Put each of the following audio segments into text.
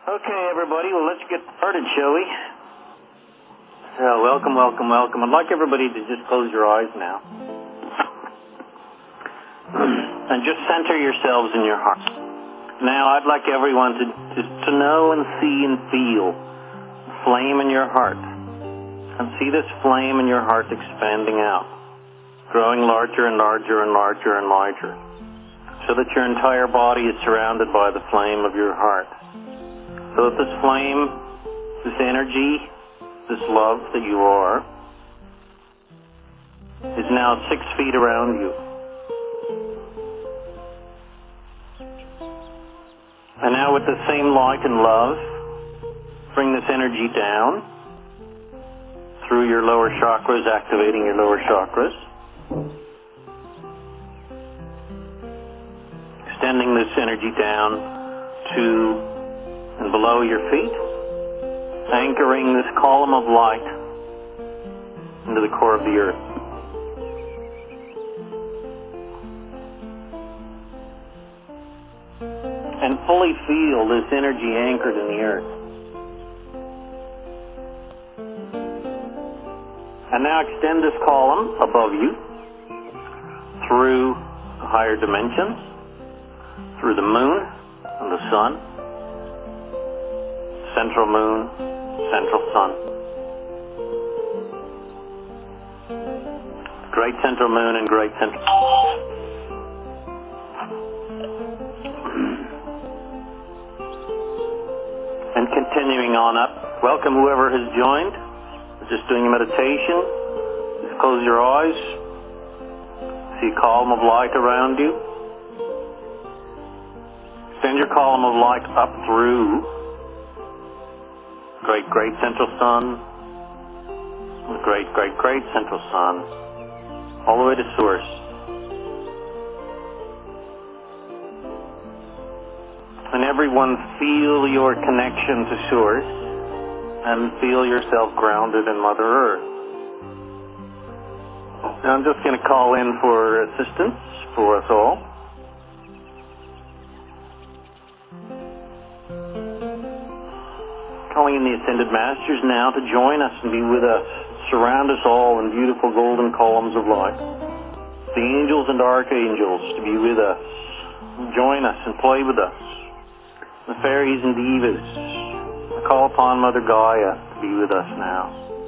Okay, everybody, well, let's get started, shall we? So, welcome, welcome, welcome. I'd like everybody to just close your eyes now. And just center yourselves in your heart. Now, I'd like everyone to know and see and feel the flame in your heart. And see this flame in your heart expanding out, growing larger and larger and larger and larger, so that your entire body is surrounded by the flame of your heart. So that this flame, this energy, this love that you are, is now 6 feet around you. And now with the same light and love, bring this energy down through your lower chakras, activating your lower chakras. Extending this energy down to and below your feet, anchoring this column of light into the core of the earth. And fully feel this energy anchored in the earth. And now extend this column above you through the higher dimensions, through the moon and the sun, central moon, central sun. Great central moon and great central... And continuing on up, welcome whoever has joined. We're just doing a meditation. Just close your eyes. See a column of light around you. Extend your column of light up through great central sun, great central sun, all the way to source. And everyone feel your connection to source and feel yourself grounded in Mother Earth. Now I'm just going to call in for assistance for us all. Calling in the Ascended Masters now to join us and be with us. Surround us all in beautiful golden columns of light. The angels and archangels to be with us. Join us and play with us. The fairies and divas. I call upon Mother Gaia to be with us now.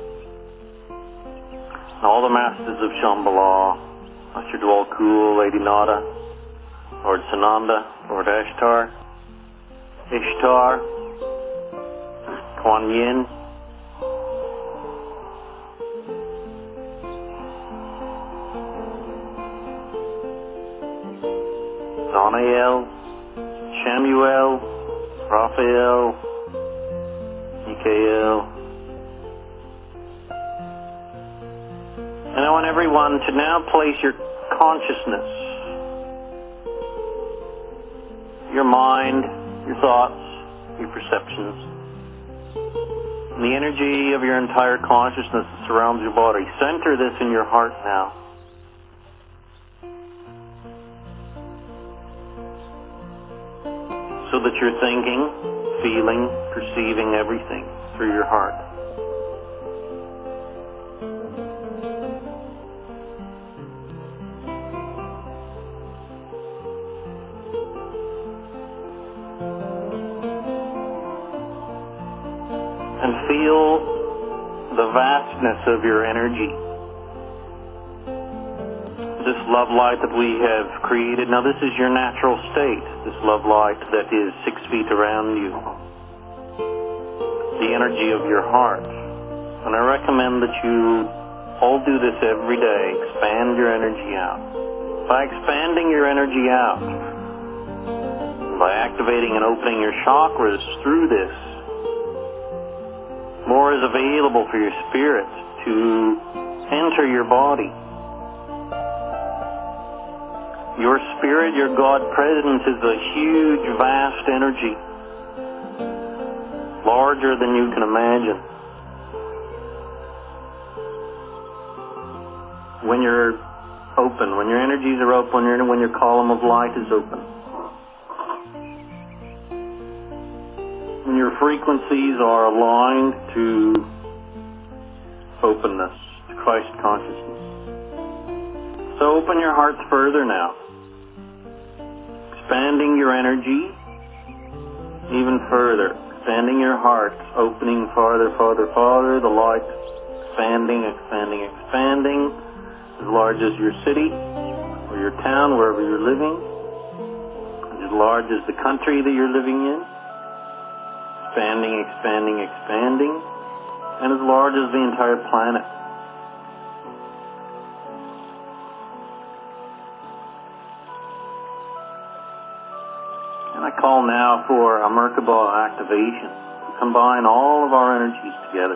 And all the masters of Shambhala, Master Dwal Kul, Lady Nada, Lord Sananda, Lord Ashtar, Ishtar, Kuan Yin, Zanael, Shamuel, Raphael, Mikael. And I want everyone to now place your consciousness, your mind, your thoughts, your perceptions, and the energy of your entire consciousness that surrounds your body. Center this in your heart now. So that you're thinking, feeling, perceiving everything through your heart. And feel the vastness of your energy. This love light that we have created. Now this is your natural state, this love light that is 6 feet around you. The energy of your heart. And I recommend that you all do this every day. Expand your energy out. By expanding your energy out, by activating and opening your chakras through this, more is available for your spirit to enter your body. Your spirit, your God presence is a huge, vast energy, larger than you can imagine. When you're open, when your energies are open, when your column of light is open, when your frequencies are aligned to openness, to Christ consciousness. So open your hearts further now, expanding your energy even further, expanding your heart, opening farther, the light, expanding, as large as your city or your town, wherever you're living, as large as the country that you're living in, expanding, and as large as the entire planet. And I call now for a Merkaba activation to combine all of our energies together.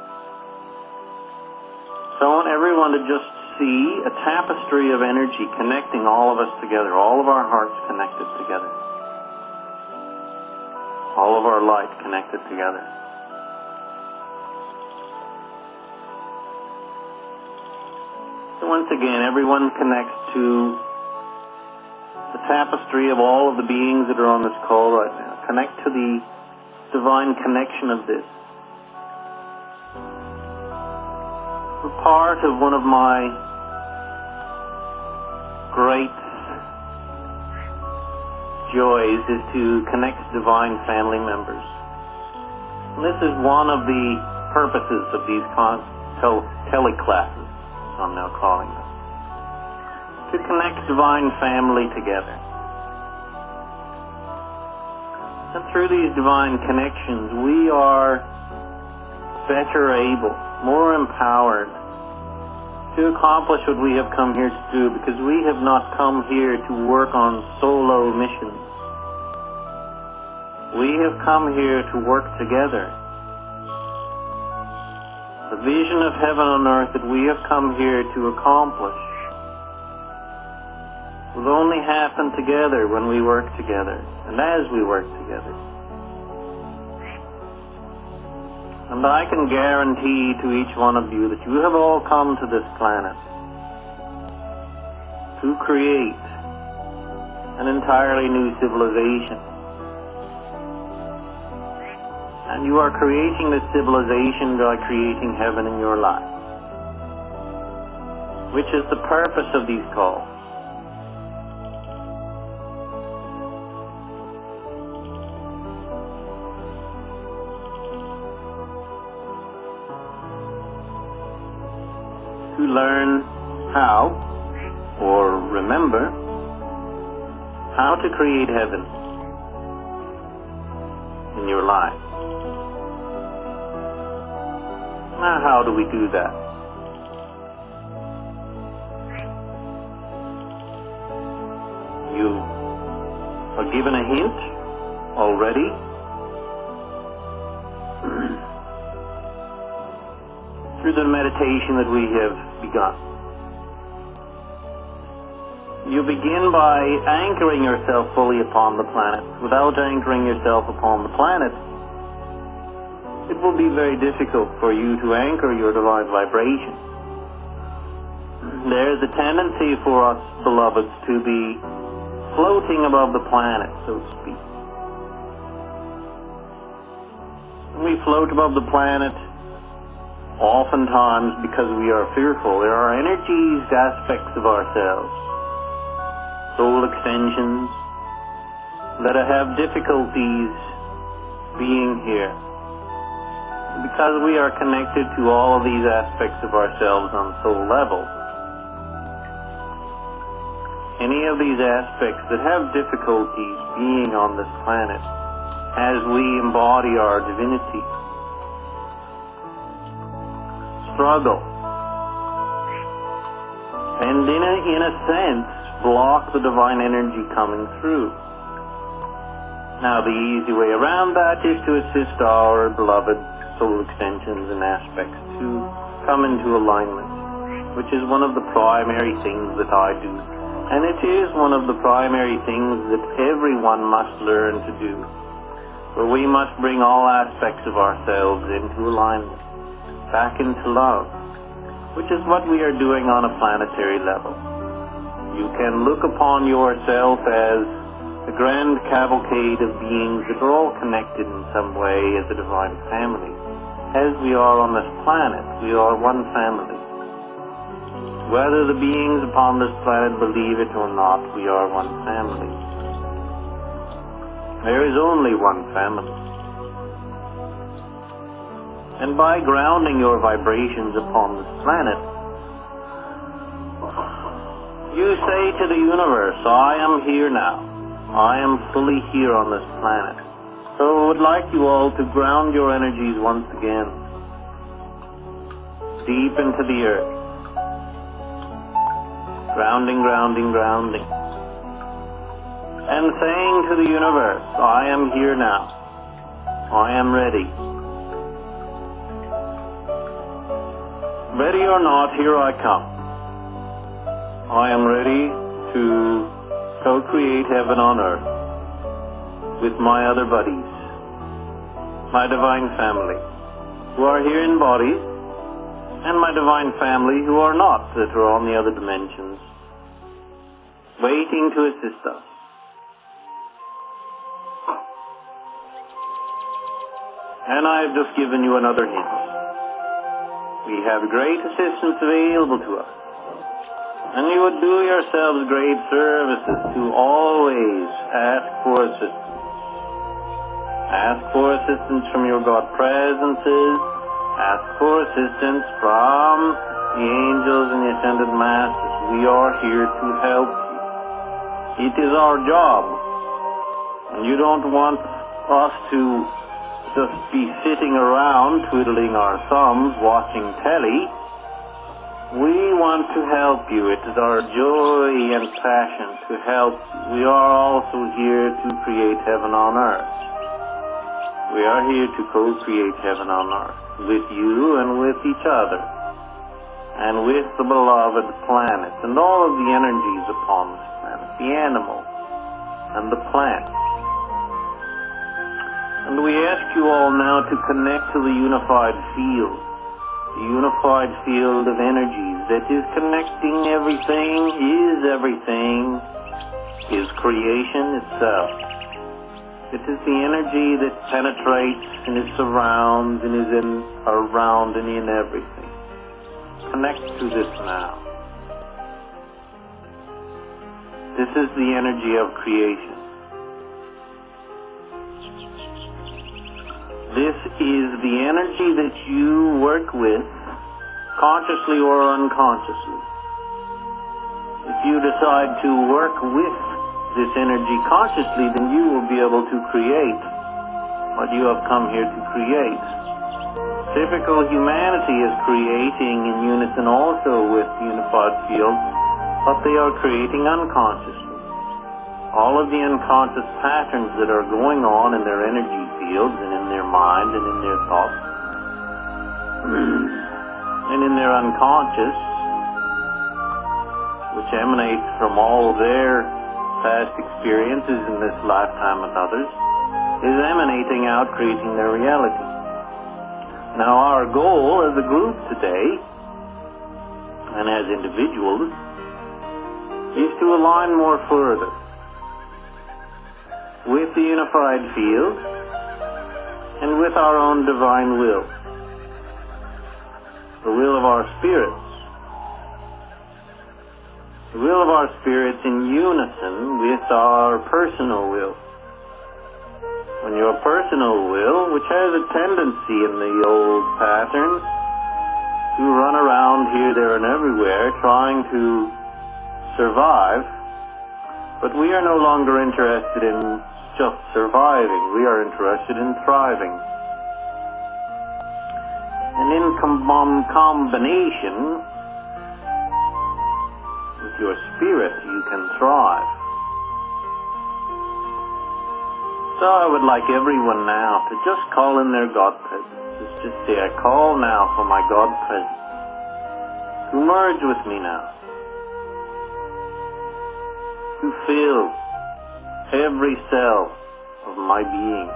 So I want everyone to just see a tapestry of energy connecting all of us together, all of our hearts connected together, all of our light connected together. So once again, everyone connects to the tapestry of all of the beings that are on this call right now. Connect to the divine connection of this. Part of one of my great joys is to connect divine family members. And this is one of the purposes of these teleclasses, I'm now calling them, to connect divine family together. And through these divine connections, we are better able, more empowered to accomplish what we have come here to do, because we have not come here to work on solo missions. We have come here to work together. The vision of heaven on earth that we have come here to accomplish will only happen together when we work together, and as we work together. And I can guarantee to each one of you that you have all come to this planet to create an entirely new civilization. And you are creating this civilization by creating heaven in your life, which is the purpose of these calls. To learn how, or remember, how to create heaven in your life. Now, how do we do that? You are given a hint already. Through the meditation that we have begun. You begin by anchoring yourself fully upon the planet. Without anchoring yourself upon the planet, it will be very difficult for you to anchor your divine vibration. There is a tendency for us, beloveds, to be floating above the planet, so to speak. When we float above the planet, oftentimes because we are fearful, there are energies, aspects of ourselves, soul extensions, that have difficulties being here. Because we are connected to all of these aspects of ourselves on soul level, any of these aspects that have difficulties being on this planet as we embody our divinity, struggle, and in a sense block the divine energy coming through. Now, the easy way around that is to assist our beloved soul extensions and aspects to come into alignment, which is one of the primary things that I do, and it is one of the primary things that everyone must learn to do, where we must bring all aspects of ourselves into alignment, back into love, which is what we are doing on a planetary level. You can look upon yourself as a grand cavalcade of beings that are all connected in some way as a divine family. As we are on this planet, we are one family. Whether the beings upon this planet believe it or not, we are one family. There is only one family. And by grounding your vibrations upon this planet, you say to the universe, I am here now. I am fully here on this planet. So I would like you all to ground your energies once again, deep into the earth. Grounding, grounding, grounding. And saying to the universe, I am here now. I am ready. Ready or not, here I come. I am ready to co-create heaven on earth with my other buddies, my divine family, who are here in bodies, and my divine family who are not, that are on the other dimensions, waiting to assist us. And I have just given you another hint. We have great assistance available to us. And you would do yourselves great services to always ask for assistance. Ask for assistance from your God presences. Ask for assistance from the angels and the ascended masters. We are here to help you. It is our job. And you don't want us to just be sitting around twiddling our thumbs watching telly. We want to help you. It is our joy and passion to help you. We are also here to create heaven on earth. We are here to co-create heaven on earth with you and with each other and with the beloved planet and all of the energies upon this planet, the animals and the plants. And we ask you all now to connect to the unified field. The unified field of energies that is connecting everything, is creation itself. It is the energy that penetrates and it surrounds and is around and in everything. Connect to this now. This is the energy of creation. This is the energy that you work with, consciously or unconsciously. If you decide to work with this energy consciously, then you will be able to create what you have come here to create. Typical humanity is creating in unison also with the unified field, but they are creating unconsciously. All of the unconscious patterns that are going on in their energy fields and in their mind and in their thoughts and in their unconscious, which emanates from all their past experiences in this lifetime and others, is emanating out, creating their reality. Now our goal as a group today, and as individuals, is to align more further with the unified field and with our own divine will, the will of our spirits. The will of our spirits in unison with our personal will. When your personal will, which has a tendency in the old patterns to run around here, there, and everywhere trying to survive, but we are no longer interested in just surviving. We are interested in thriving. And in combination with your spirit, you can thrive. So I would like everyone now to just call in their God presence. Just say, I call now for my God presence to merge with me now, to fill every cell of my being.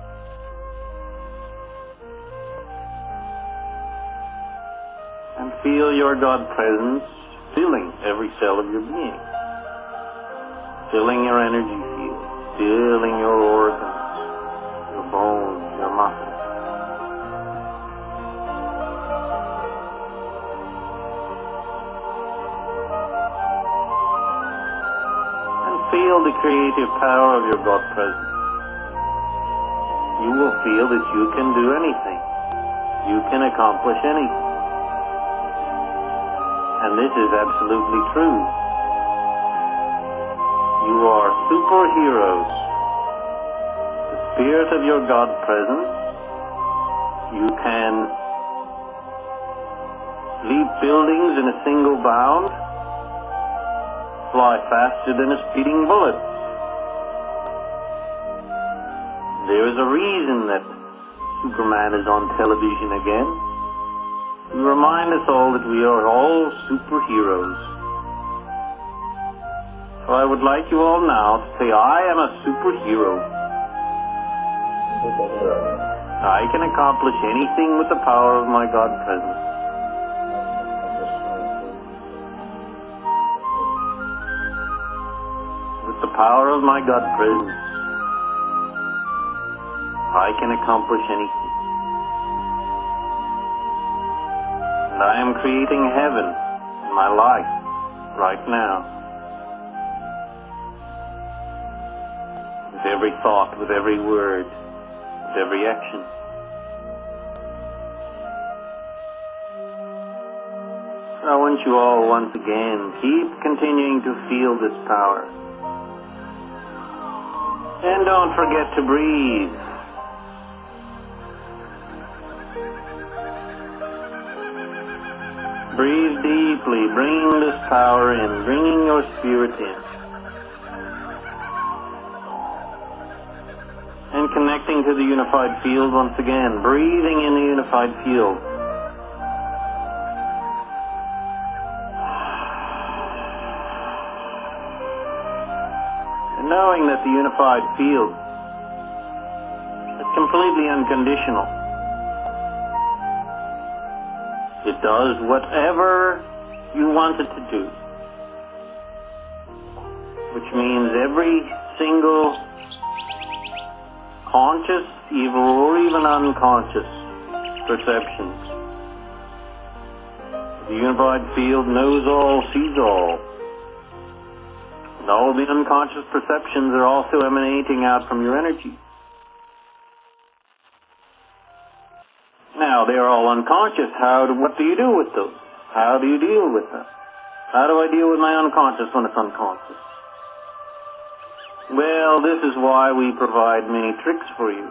And feel your God presence filling every cell of your being, filling your energy field. Stilling your organs, your bones, your muscles. And feel the creative power of your God presence. You will feel that you can do anything. You can accomplish anything. And this is absolutely true. You are superheroes. The spirit of your God presence. You can leap buildings in a single bound, fly faster than a speeding bullet. There is a reason that Superman is on television again. To remind us all that we are all superheroes. So I would like you all now to say, I am a superhero. I can accomplish anything with the power of my God presence. With the power of my God presence, I can accomplish anything. And I am creating heaven in my life right now. With every thought, with every word, with every action. So I want you all once again, keep continuing to feel this power. And don't forget to breathe. Breathe deeply, bringing this power in, bringing your spirit in. And connecting to the unified field once again, breathing in the unified field. And knowing that the unified field is completely unconditional. It does whatever you want it to do. Which means every single conscious, evil, or even unconscious perceptions. The unified field knows all, sees all. And all the unconscious perceptions are also emanating out from your energy. Now, they are all unconscious. What do you do with those? How do you deal with them? How do I deal with my unconscious when it's unconscious? Well, this is why we provide many tricks for you.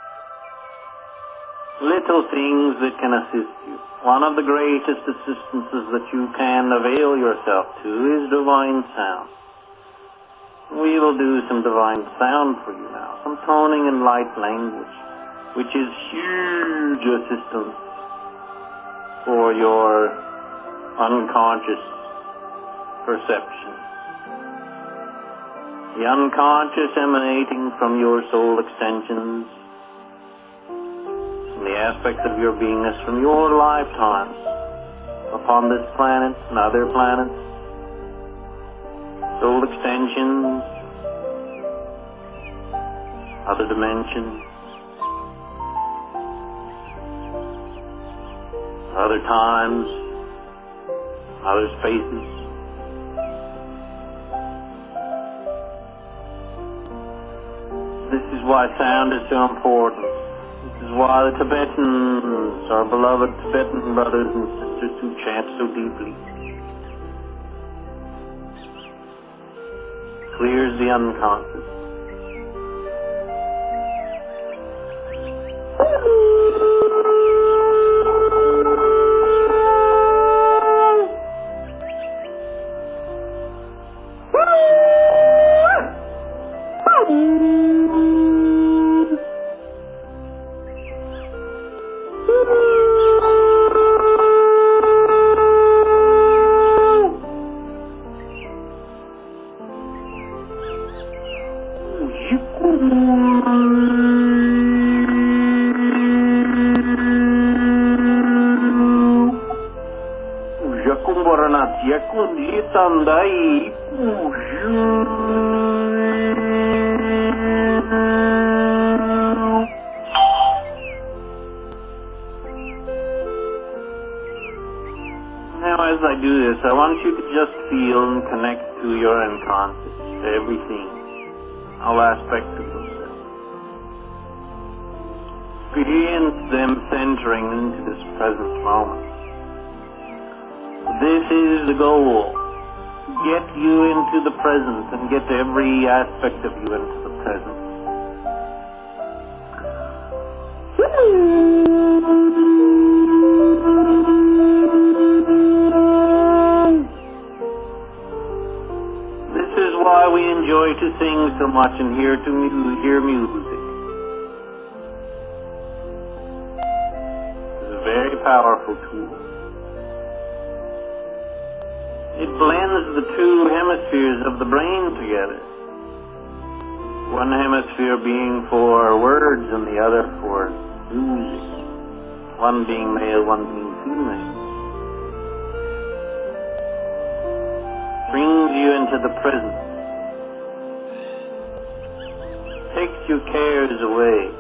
Little things that can assist you. One of the greatest assistances that you can avail yourself to is divine sound. We will do some divine sound for you now. Some toning and light language, which is huge assistance for your unconscious perception. The unconscious emanating from your soul extensions, from the aspects of your beingness from your lifetimes upon this planet and other planets, soul extensions, other dimensions, other times, other spaces. This is why sound is so important. This is why the Tibetans, our beloved Tibetan brothers and sisters who chant so deeply, clears the unconscious. Tandai as I do this, I want you to just feel and connect to your unconscious, to everything, all aspects of yourself. Experience them centering into this present moment. This is the goal. Get you into the present and get every aspect of you into the present. This is why we enjoy to sing so much and hear music. It's a very powerful tool. It blends the two hemispheres of the brain together. One hemisphere being for words and the other for music. One being male, one being female. Brings you into the present. Takes your cares away.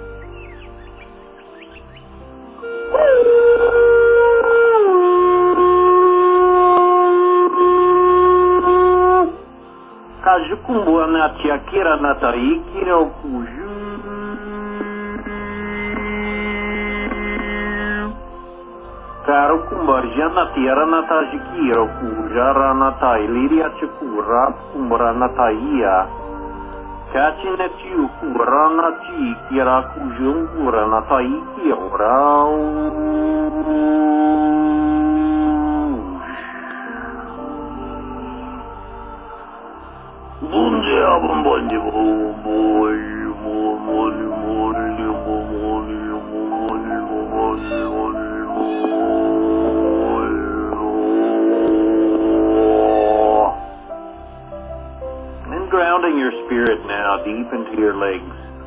Kajukumbu anatia kira natai kira okuju. Karo kumbarja natira nataji kira okuja ranatai liria chikura kumbara nataia. Kachinetiu kura nati kira kujum kura natai kira. And grounding your spirit now deep into your legs.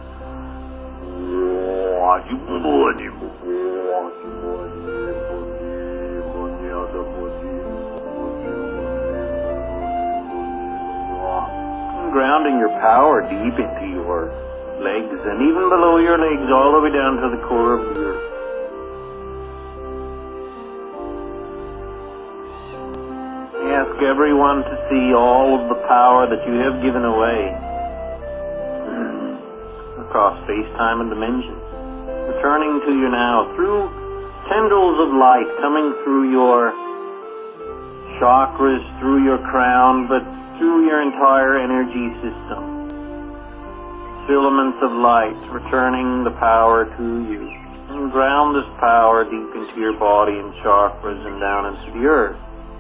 Grounding your power deep into your legs and even below your legs all the way down to the core of the earth. I ask everyone to see all of the power that you have given away across space-time and dimensions, returning to you now through tendrils of light coming through your chakras, through your crown, but through your entire energy system. Filaments of light returning the power to you. And ground this power deep into your body and chakras and down into the earth.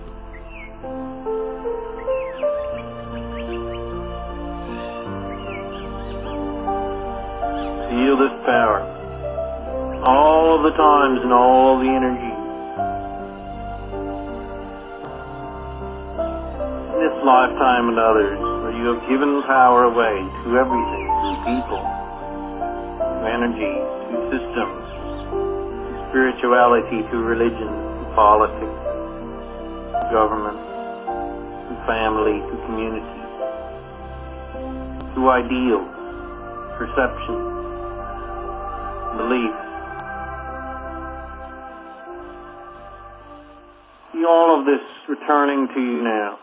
Feel this power. All of the times and all the energy. This lifetime and others, where you have given power away to everything, to people, to energy, to systems, to spirituality, to religion, to politics, to government, to family, to community, to ideals, perceptions, beliefs. See all of this returning to you now.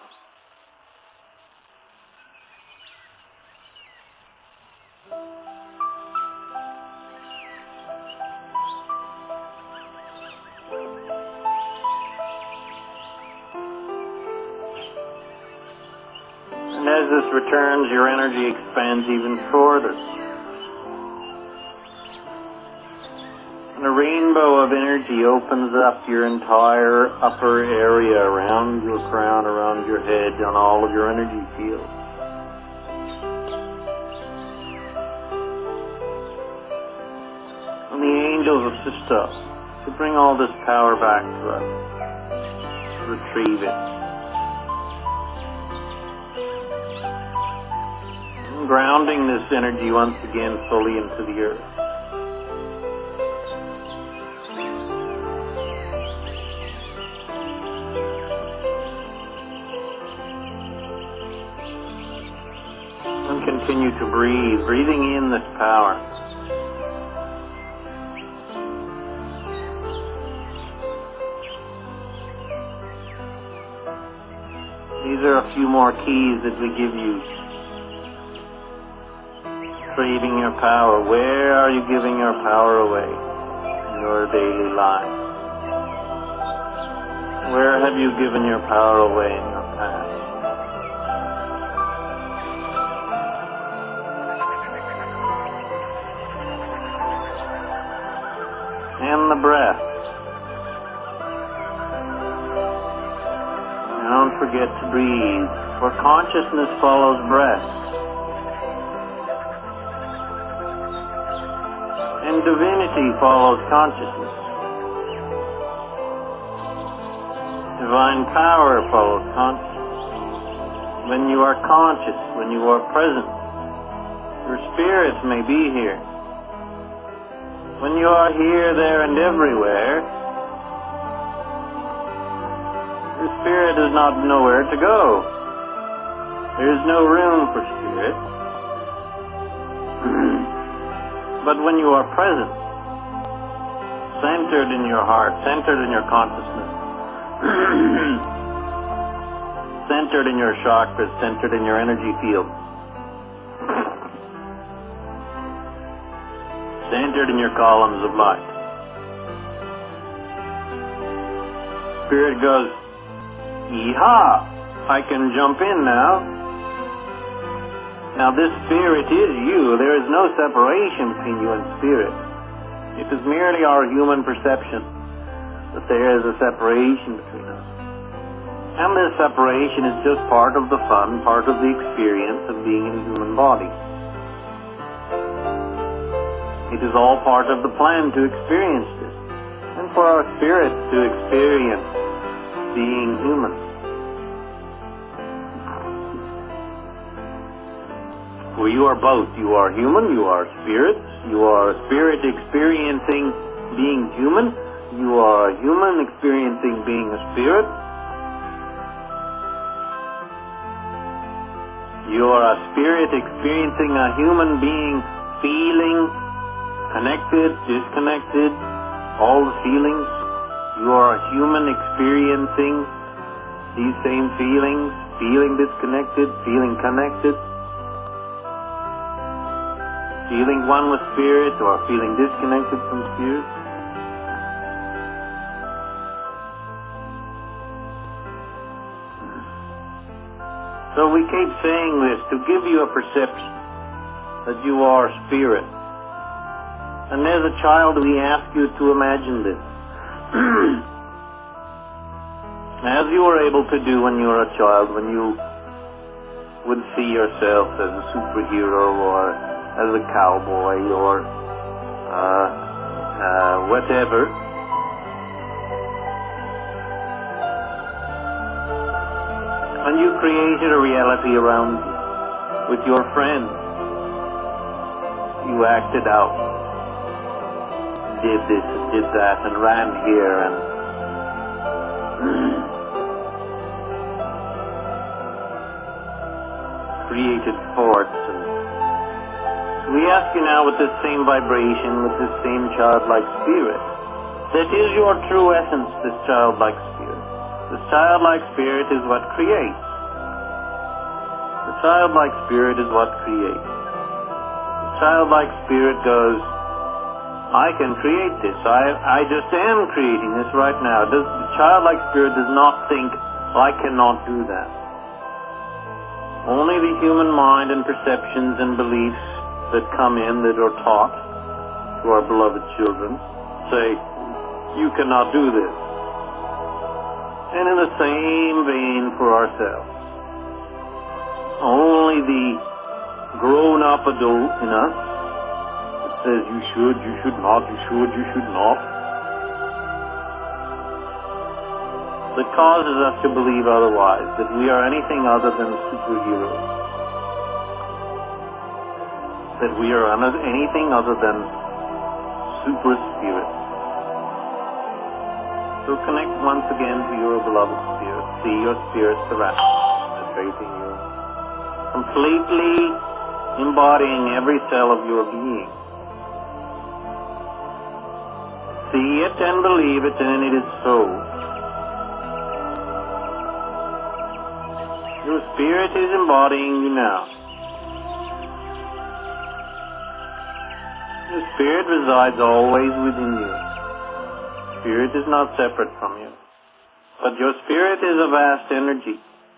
And as this returns, your energy expands even further. And a rainbow of energy opens up your entire upper area around your crown, around your head, on all of your energy fields. And the angels assist us to bring all this power back to us, to retrieve it. And grounding this energy once again fully into the earth. Continue to breathe, breathing in this power. few more keys that we give you. Craving your power. Where are you giving your power away in your daily life? Where have you given your power away in your past? And the breath. Don't forget to breathe, for consciousness follows breath. And divinity follows consciousness. Divine power follows consciousness. When you are conscious, when you are present, your spirits may be here. When you are here, there, and everywhere, your spirit does not know where to go. There is no room for spirit. But when you are present, centered in your heart, centered in your consciousness, centered in your chakras, centered in your energy field, centered in your columns of light, spirit goes, "Yeehaw! I can jump in now." Now this spirit is you. There is no separation between you and spirit. It is merely our human perception that there is a separation between us. And this separation is just part of the fun, part of the experience of being in a human body. It is all part of the plan to experience this, and for our spirits to experience being human. For you are both. You are human, you are spirit. You are a spirit experiencing being human. You are a human experiencing being a spirit. You are a spirit experiencing a human being feeling connected, disconnected, all the feelings. You are a human experiencing these same feelings, feeling disconnected, feeling connected, feeling one with spirit or feeling disconnected from spirit. So we keep saying this to give you a perception that you are spirit. And as a child we ask you to imagine this. As you were able to do when you were a child, when you would see yourself as a superhero or as a cowboy or whatever. And you created a reality around you with your friends. You acted out, did this and did that, and ran here and created forts. And we ask you now with this same vibration, with this same childlike spirit, that is your true essence, this childlike spirit. The childlike spirit is what creates. The childlike spirit is what creates. The childlike spirit goes, I can create this. I just am creating this right now. The childlike spirit does not think, I cannot do that. Only the human mind and perceptions and beliefs that come in, that are taught to our beloved children, say, you cannot do this. And in the same vein for ourselves. Only the grown-up adult in us that says you should not, you should not, that causes us to believe otherwise, that we are anything other than superheroes, that we are anything other than super spirits. So connect once again to your beloved spirit. See your spirit penetrating you, completely embodying every cell of your being. See it and believe it, and it is so. and Spirit is embodying you now. The Spirit resides always within you. Spirit is not separate from you. But your Spirit is a vast energy.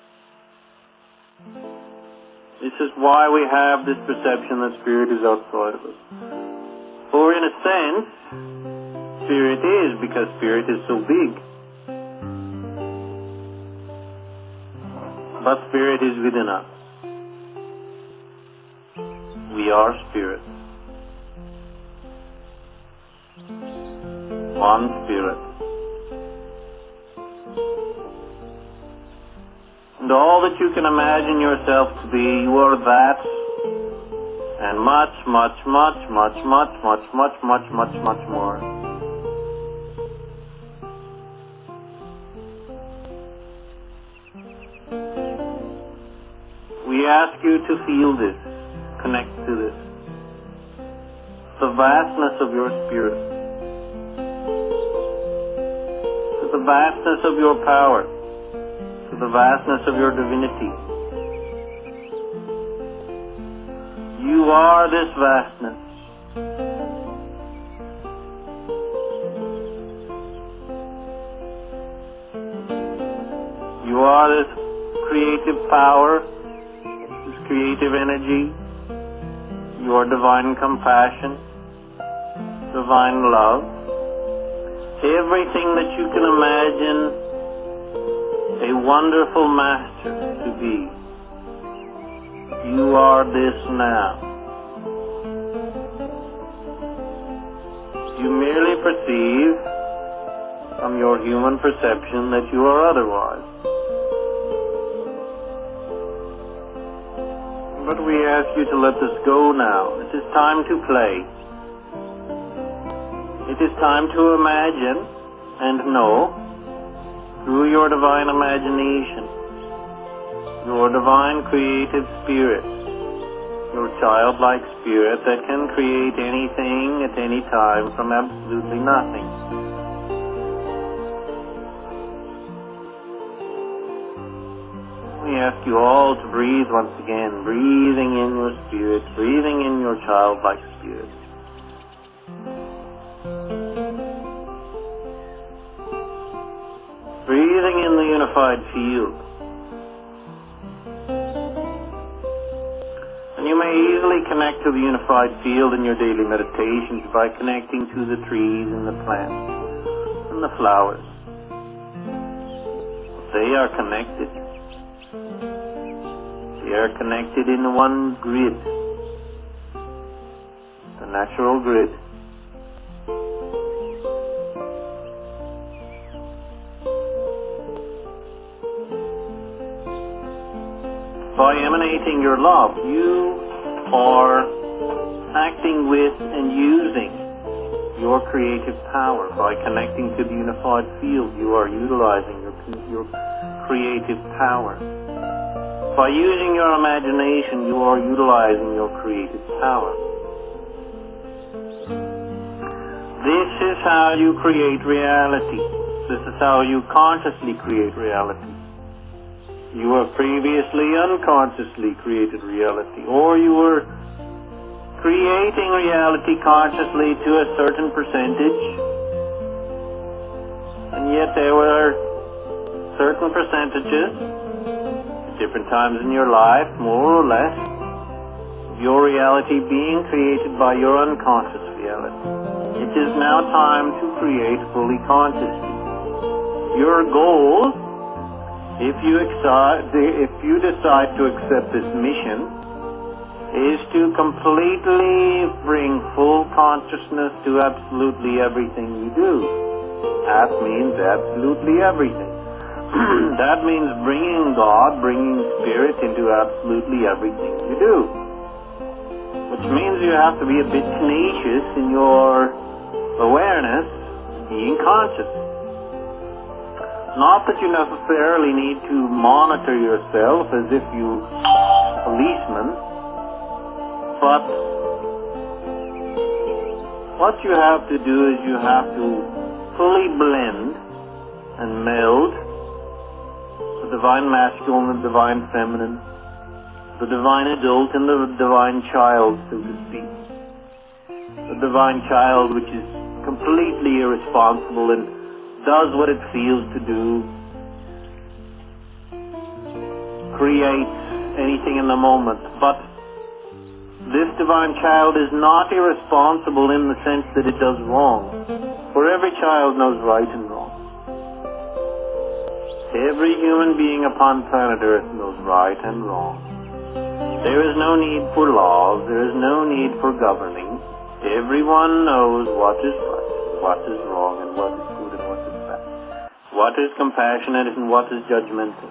This is why we have this perception that Spirit is outside of us. For in a sense, Spirit is, because Spirit is so big. But Spirit is within us. We are Spirit. One Spirit. And all that you can imagine yourself to be, you are that, and much, much, much, much, much, much, much, much, much, much more. We ask you to feel this, connect to this. The vastness of your Spirit. To the vastness of your power. To the vastness of your divinity. You are this vastness. You are this creative power, this creative energy. You are divine compassion, divine love. Everything that you can imagine a wonderful master to be. You are this now. You merely perceive from your human perception that you are otherwise. But we ask you to let this go now. It is time to play. It is time to imagine and know through your divine imagination, your divine creative spirit, your childlike spirit that can create anything at any time from absolutely nothing. We ask you all to breathe once again, breathing in your spirit, breathing in your childlike spirit. Breathing in the unified field. And you may easily connect to the unified field in your daily meditations by connecting to the trees and the plants and the flowers. They are connected. They are connected in one grid, the natural grid. By emanating your love, you are acting with and using your creative power. By connecting to the unified field, you are utilizing your creative power. By using your imagination, you are utilizing your creative power. This is how you create reality. This is how you consciously create reality. You have previously unconsciously created reality, or you were creating reality consciously to a certain percentage, and yet there were certain percentages at different times in your life, more or less, of your reality being created by your unconscious reality. It is now time to create fully consciously. Your goal, if you decide to accept this mission, is to completely bring full consciousness to absolutely everything you do. That means absolutely everything. That means bringing God, bringing Spirit into absolutely everything you do. Which means you have to be a bit tenacious in your awareness, being conscious. Not that you necessarily need to monitor yourself as if you a policeman, but what you have to do is you have to fully blend and meld to divine masculine and the divine feminine, the divine adult and the divine child, so to speak. The divine child, which is completely irresponsible and does what it feels to do, creates anything in the moment. But this divine child is not irresponsible in the sense that it does wrong. For every child knows right and wrong. Every human being upon planet Earth knows right and wrong. There is no need for laws. There is no need for governing. Everyone knows what is right, what is wrong, and what is good and what is bad. What is compassionate and what is judgmental.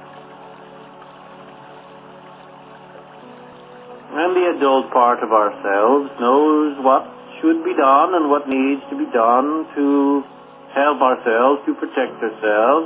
And the adult part of ourselves knows what should be done and what needs to be done to help ourselves, to protect ourselves.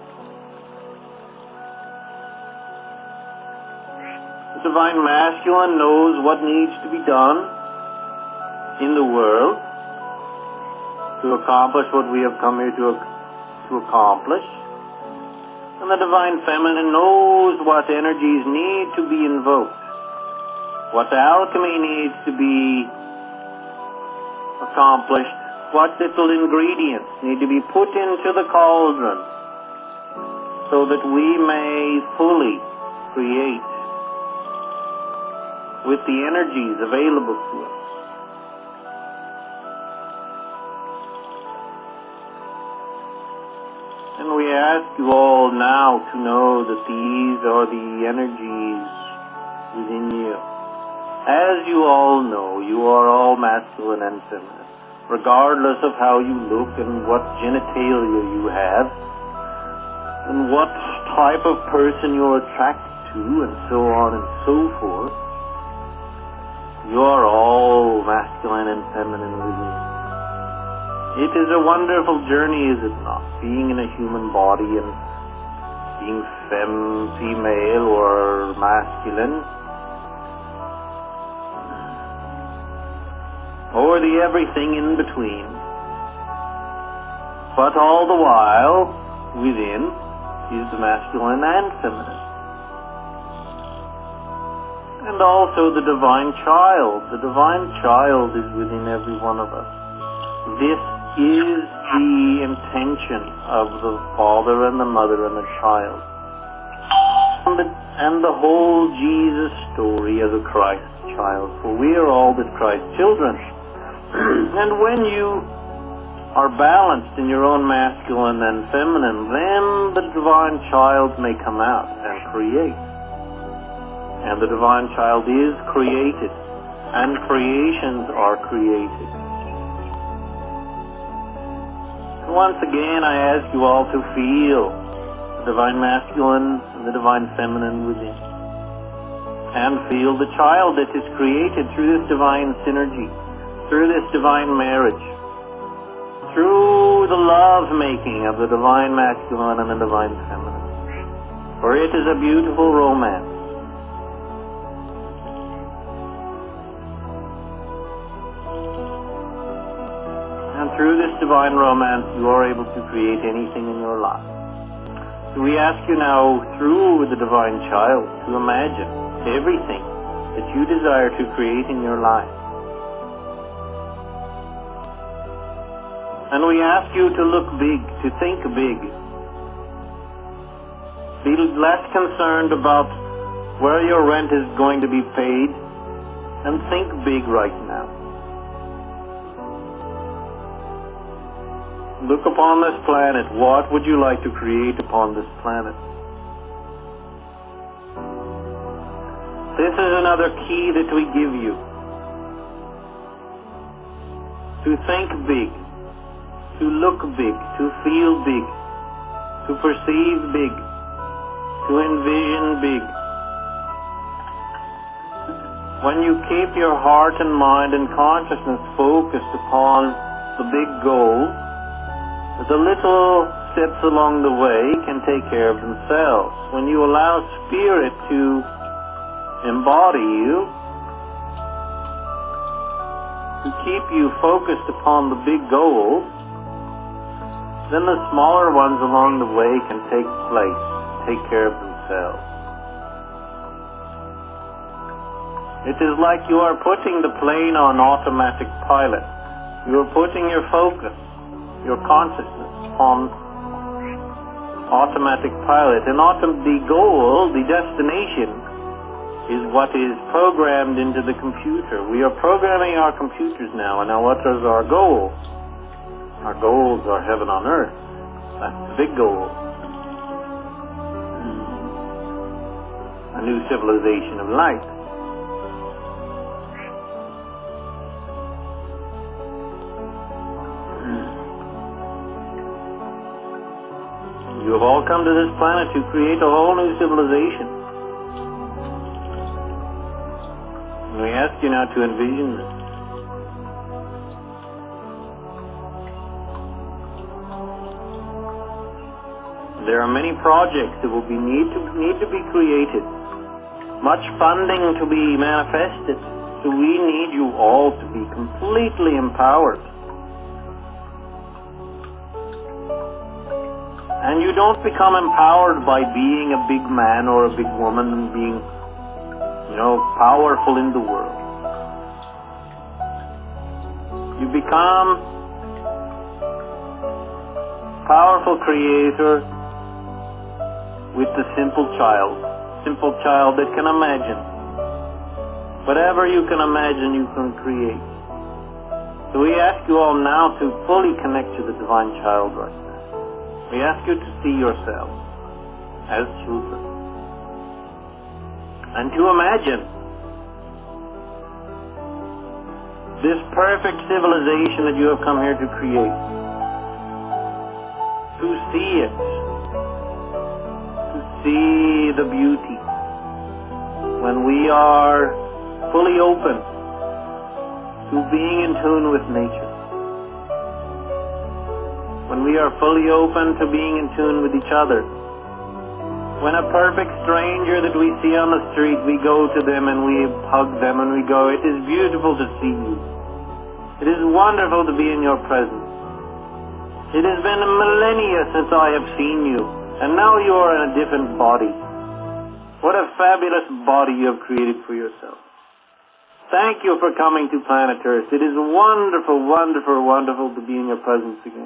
The divine masculine knows what needs to be done in the world to accomplish what we have come here to accomplish. And the divine feminine knows what energies need to be invoked, what alchemy needs to be accomplished, what little ingredients need to be put into the cauldron so that we may fully create with the energies available to us. And we ask you all now to know that these are the energies within you. As you all know, you are all masculine and feminine, regardless of how you look and what genitalia you have, and what type of person you're attracted to, and so on and so forth. You are all masculine and feminine within. It is a wonderful journey, is it not? Being in a human body and being female or masculine, or the everything in between. But all the while, within is the masculine and feminine. And also the divine child. The divine child is within every one of us. This is the intention of the father and the mother and the child. And the whole Jesus story as a Christ child. For we are all but Christ children. And when you are balanced in your own masculine and feminine, then the divine child may come out and create. And the divine child is created, and creations are created. And once again, I ask you all to feel the divine masculine and the divine feminine within. And feel the child that is created through this divine synergy, through this divine marriage, through the love-making of the divine masculine and the divine feminine. For it is a beautiful romance. And through this divine romance, you are able to create anything in your life. So we ask you now, through the divine child, to imagine everything that you desire to create in your life. And we ask you to look big, to think big. Be less concerned about where your rent is going to be paid, and think big right now. Look upon this planet. What would you like to create upon this planet? This is another key that we give you. To think big, to look big, to feel big, to perceive big, to envision big. When you keep your heart and mind and consciousness focused upon the big goal, the little steps along the way can take care of themselves. When you allow Spirit to embody you, to keep you focused upon the big goal, then the smaller ones along the way can take place, take care of themselves. It is like you are putting the plane on automatic pilot. You are putting your focus, your consciousness on automatic pilot. And the goal, the destination, is what is programmed into the computer. We are programming our computers now, and now what is our goal? Our goals are heaven on earth. That's the big goal. A new civilization of light. You have all come to this planet to create a whole new civilization. And we ask you now to envision this. There are many projects that will need to be created. Much funding to be manifested. So we need you all to be completely empowered. And you don't become empowered by being a big man or a big woman and being, powerful in the world. You become powerful creator with the simple child that can imagine. Whatever you can imagine, you can create. So we ask you all now to fully connect to the divine child right now. We ask you to see yourselves as children and to imagine this perfect civilization that you have come here to create, to see it, to see the beauty when we are fully open to being in tune with nature. When we are fully open to being in tune with each other. When a perfect stranger that we see on the street, we go to them and we hug them and we go, "It is beautiful to see you. It is wonderful to be in your presence. It has been a millennia since I have seen you, and now you are in a different body. What a fabulous body you have created for yourself. Thank you for coming to planet Earth. It is wonderful, wonderful, wonderful to be in your presence again."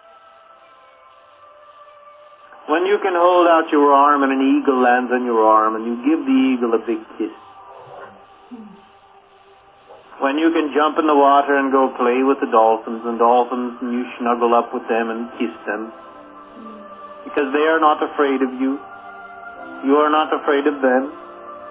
When you can hold out your arm and an eagle lands on your arm and you give the eagle a big kiss. When you can jump in the water and go play with the dolphins and you snuggle up with them and kiss them. Because they are not afraid of you. You are not afraid of them.